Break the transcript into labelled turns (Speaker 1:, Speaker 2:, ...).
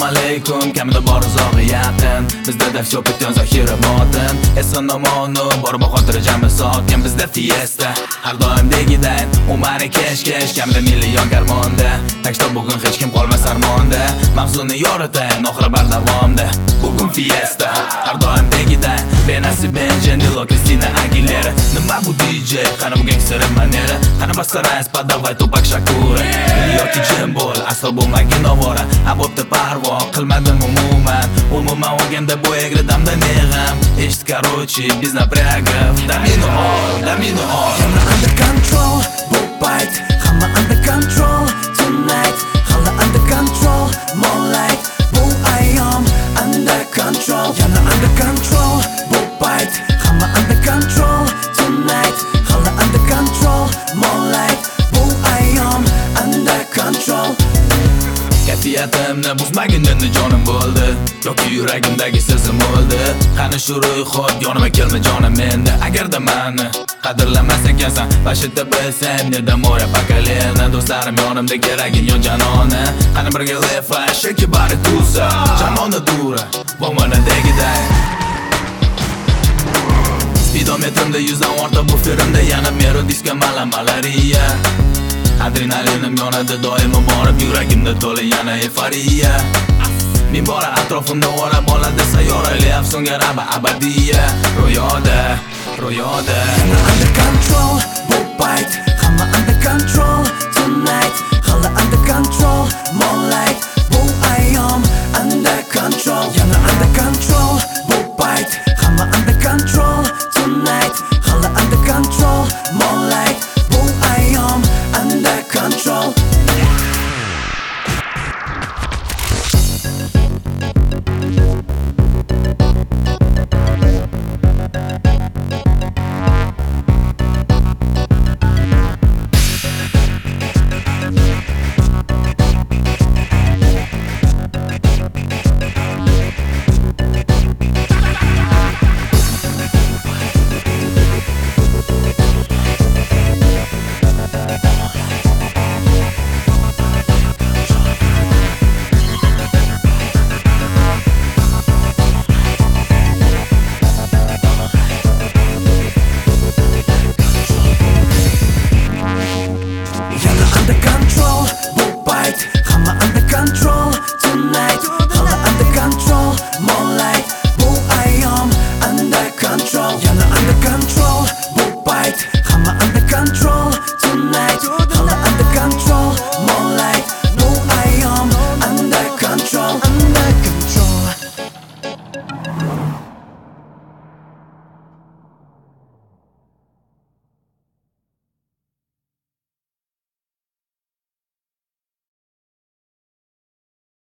Speaker 1: alaykum, kamida bor uzog'i yaqin. Bizda всё bitgan zohira botin. Eson nomonu bor bu xotira jami sokin. Bizda fiesta har doimdagiday. U mani kesh kamida million karmonda. Takshda bugun hech kim qolmas armonda. Mavzuni yoritayin oxiri bardavomda. Bugun fiesta har doimdagiday. Benasib Benjanilo Kristina Aguilera. Nima bu DJ? Qani bu gangster manera? Qani basqaraysiz padavay Tupac Shakur. Yoki jim bo'l, asl bo'lmagin ovora. Bo'pti parvo qilmadim umuman olganda bu egri damda neg'am. Eshit короче, без напрягов. Domino all
Speaker 2: Hamma under control, bu payt hamma under control tonight. Hali under control, more like bu ayyom under control. Yana under control, bu payt hamma under control tonight. Hali under control, more like bu ayyom under control.
Speaker 1: Kayfiyatimni buzmagin endi jonim bo'ldi, yoki yuragimdagi sezim bo'ldi. Qani shu ro'yxat yonima kelma jonim endi. Agarda meni qadrlamas ekansan, bashida bilsam neda mora pakalena. Do'stlarim yonimda keragin yo janona. Qani birga lefa shaki bari tusa, jamona dura bo'lmanadegiday. Speedometrimda 100 dan ortiq bu filmda yana mero diska malariya. Adrenalinim yonadi doimo borib yuragimda to'la yana euforiya. Min bora atrofimda o'rab oladi sayyorali afsonga raba abadiya. Ro'yoda
Speaker 2: Hamma under control, bu payt hamma under control tonight. Hali under